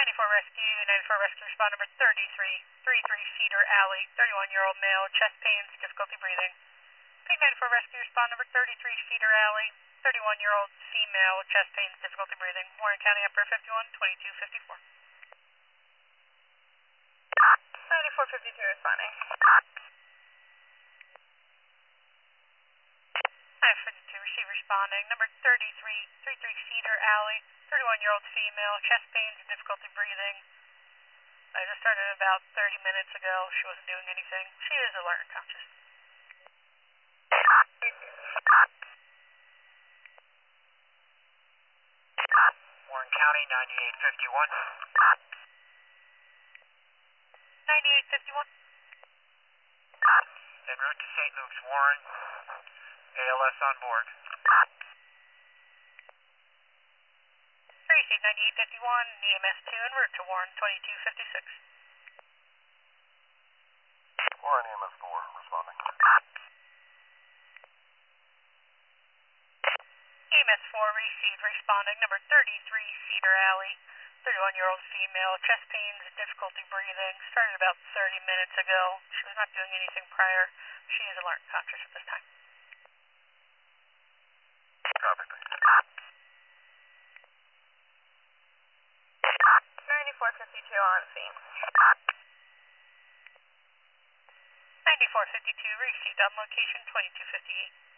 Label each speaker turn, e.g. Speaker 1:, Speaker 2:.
Speaker 1: 94 Rescue, 94 Rescue respond number 33 Cedar Alley, 31-year-old male, chest pains, difficulty breathing. Ping 94 Rescue respond number 33 Cedar Alley, 31-year-old female, chest pains, difficulty breathing. Warren County Upper 51, 2254. 9452 responding. 952 receive responding. Number 33 Cedar Alley, 31-year-old female, chest pains, difficulty breathing. I just started about 30 minutes ago. She wasn't doing anything. She is alert and conscious.
Speaker 2: Warren County 9851.
Speaker 1: 9851.
Speaker 2: En route to St. Luke's, Warren. ALS on board.
Speaker 1: Receive 9851, EMS 2 en route to Warren 2256.
Speaker 3: Warren EMS 4, responding.
Speaker 1: EMS 4 received responding. Number 33 Cedar Alley, 31-year-old female, chest pains, difficulty breathing. Started about 30 minutes ago. She was not doing anything prior. She is alert and conscious at this time.
Speaker 3: Copy, thanks.
Speaker 1: 9452 on scene. 9452 received on location 2258.